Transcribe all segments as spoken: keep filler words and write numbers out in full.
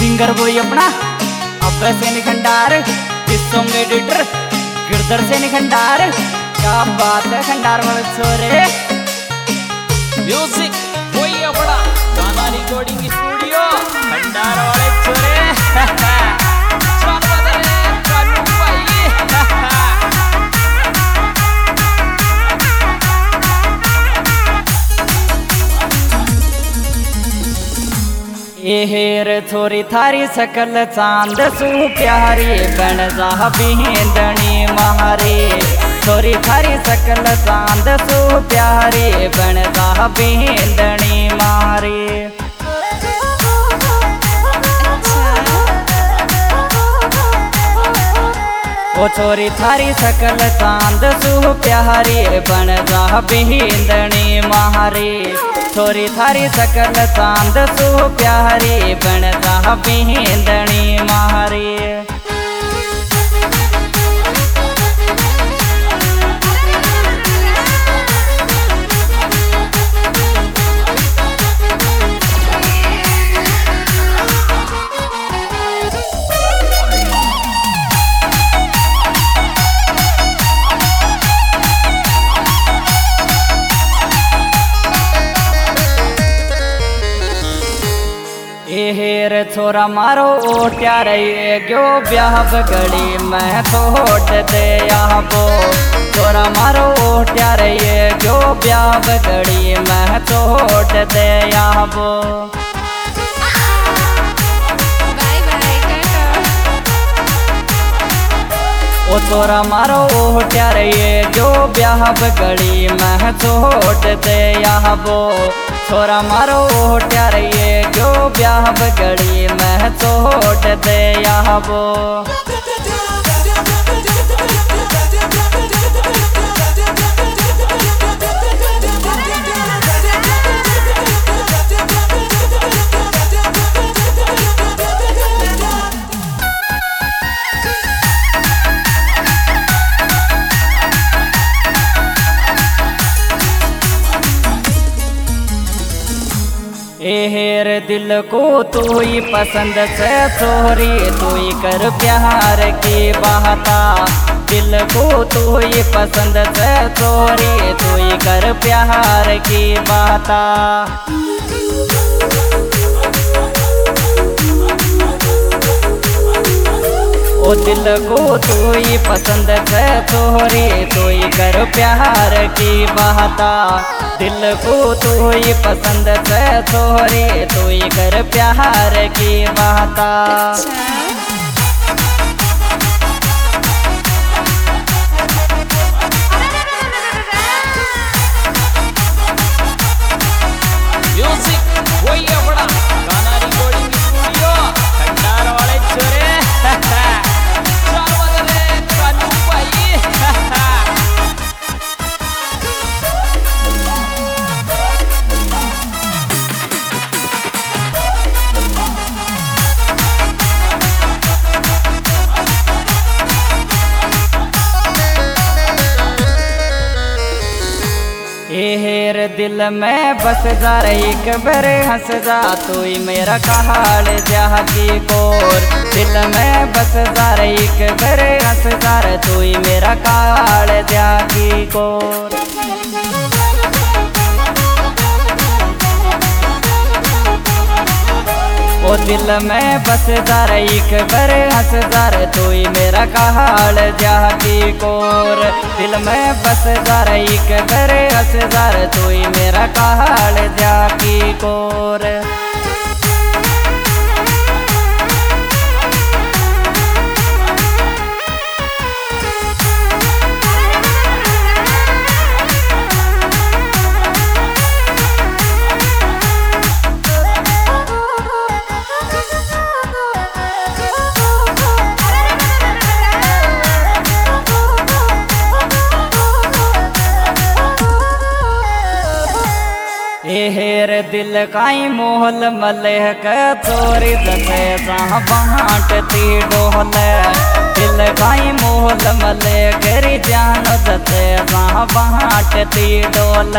Singer बोई अपना अब्बे से निखंडार, इस सॉन्ग एडिटर गिरधर से निखंडार। क्या बात है खंडार वाले छोरे। म्यूजिक वही अपना गाना रिकॉर्डिंग स्टूडियो खंडार वाले छोरे। ये हेर छोरी थारी सकल चांद सु प्यारी बन जा बिंदनी महारी। छोरी थारी सकल चांद सु प्यारी बन जा बिंदनी महारी। ओ छोरी थारी सकल चांद सु प्यारी बन जा बिंदनी महारी। छोरी थारी सकल चांद सु प्यारी बन जा बिंदनी महारी। हेर छोरा मारो ओट्या रही गयो ब्याह बगड़ी मैं तोड़ दे आबो। छोरा मारो ओट्या रही गयो ब्याह बगड़ी मैं तोड़ दे आबो। ओ छोरा मारो ओट्या रही गयो ब्याह बगड़ी मैं तोड़ दे आबो। छोरा मारो ओट्या रही जो ब्याह बगड़ी मैं तोड़ दे आबो। हेर दिल को तू ही पसंद से छोरी तू ही कर प्यार की बाता। दिल को तू ही पसंद से छोरी तू ही कर प्यार की बाता। ओ दिल को तू ही पसंद से छोरी तू ही कर प्यार की बाता। दिल को तू ही पसंद से छोरी तू ही कर प्यार की बाता। म्यूजिक वही अपना गाना रिकॉर्डिंग स्टूडियो खंडार वाले छोरे। हेर दिल में बस जा रही कबर हंस जा तू ही मेरा कहाल जा की कोर। दिल में बस जा रही कबर हंस जा तू ही मेरा कहाल जा की कोर। ओ दिल में बस जा रही कबर हंस जा तू ही मेरा कहाल जा की कोर। दिल में बस जा रही कबर हंस जा तू ही मेरा कहाल जा की कोर। हेर दिल काई मोहल मलह के चोरी जसे जहाँ बांटती डोल। दिल काई मोहल मलह करी जान जसे जहाँ बांटती डोल।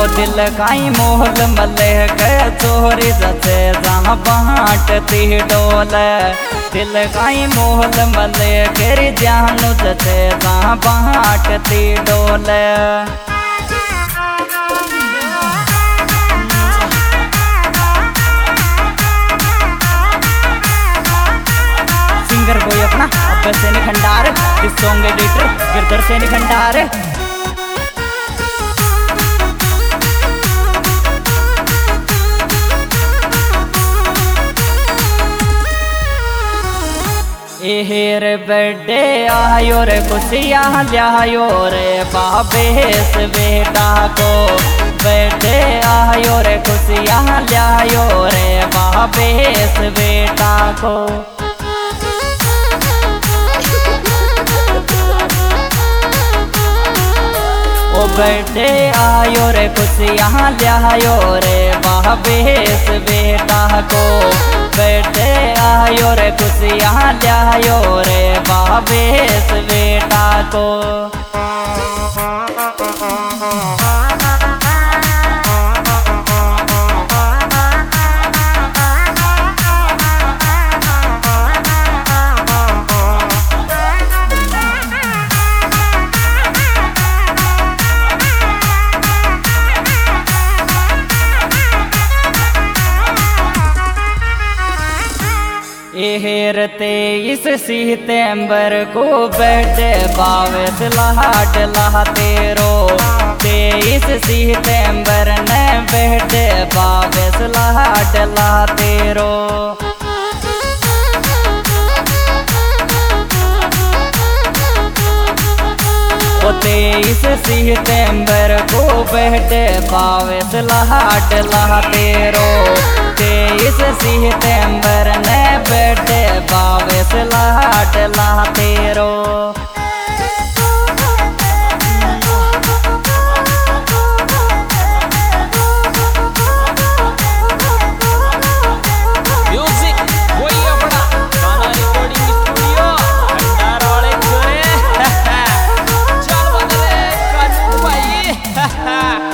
ओ दिल काई मोहल मले के चोरी जचे जहाँ बांटती डोल दिल काई मोहल मले केरी जानु जचे जहाँ बांटती डोल सिंगर कोई अपना अब सैनी खंडार इस सॉन्ग एडिटर गिरधर सैनी खंडार एहेर बर्थडे आयो रे खुशियाँ लियायो रे बाबेस बेटा को बर्थडे आयो रे खुशियाँ लियायो रे बाबेस बेटा को ओ बर्थडे आयो रे खुशियाँ लियायो रे बाबेस बेटा को बर्थडे आयो रे खुशियाँ लियायो रे बाबेस बेटा को एहेर तेईस सितंबर को बर्थडे बावेस लाड ला तेरो तेईस सितंबर ने बर्थडे बावेस लाड ला तेरो ओ तेईस सितंबर को बर्थडे बावेस लाड ला तेरो तेईस सितंबर ने बर्थडे बावेस लाड ला तेरो म्यूजिक वही अपना गाना रिकॉर्डिंग स्टूडियो खंडार वाले छोरे चल बदले कानू भाई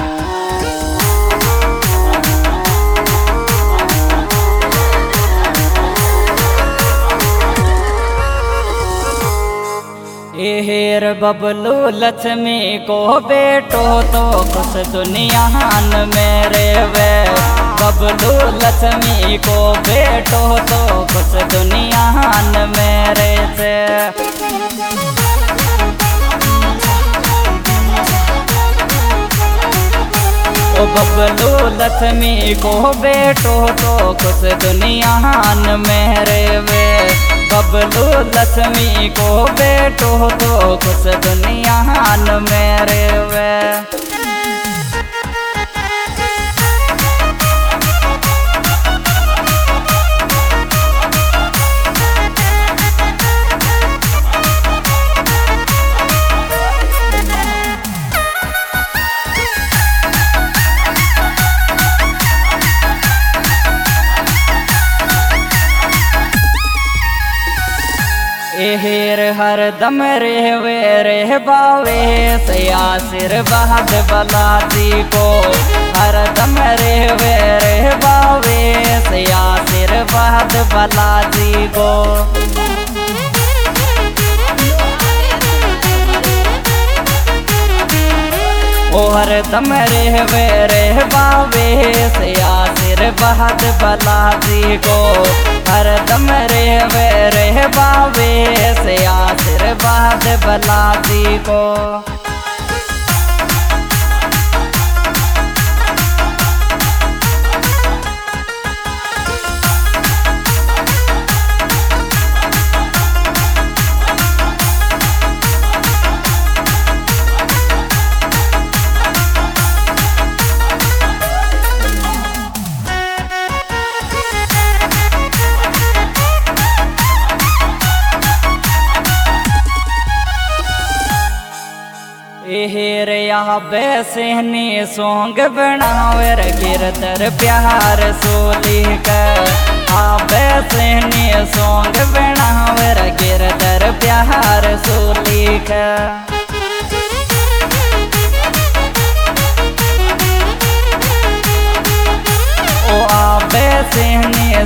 एहेर बबलू लक्ष्मी को बेटो तो खुश दुनियान में रेवे बबलू लक्ष्मी को बेटो तो खुश दुनियान में रेवे ओ बबलू लक्ष्मी को बेटो तो खुश दुनियान में रेवे बबलू लक्ष्मी को बेटो तो खुश दुनियान में रेवे एहेर हर दम रेवे रे बावे सया सिर बहाद बलाती को हर दम रेवे रे बावे सया सिर बहाद बलाती को ओ हर दम रेवे रे बावे सया सिर बहाद बलाती को हर दम रेवे रे बावे सया सिर बहाद बलाती को एहेर यहाँ बेसहनी सॉन्ग बनावे रे गिरधर प्यार सोली कर आ बेसहनी सॉन्ग बनावे रे गिरधर प्यार सोली कर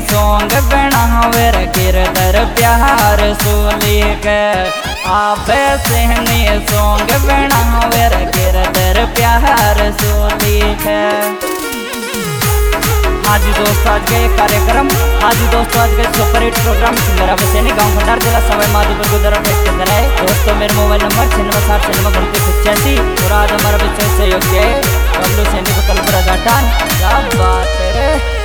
सॉन्ग बनावे रे गिरधर प्यार सोली के आबे सहने सॉन्ग बनावे रे गिरधर प्यार सोली के। हाँ जी दोस्तों, आज के कार्यक्रम हाँ जी दोस्तों आज के सुपर हिट प्रोग्राम सिंगर अब सैनी गाँव खंडार जिला सवाई माधोपुर गुजरात के अंदर है। दोस्तों मेरा मोबाइल नंबर छिन्नवे साठ छिन्नवे उनतीस पचासी और आज हमारा विशेष सहयोग है बबलू सैनी को कल पर क्या बात है।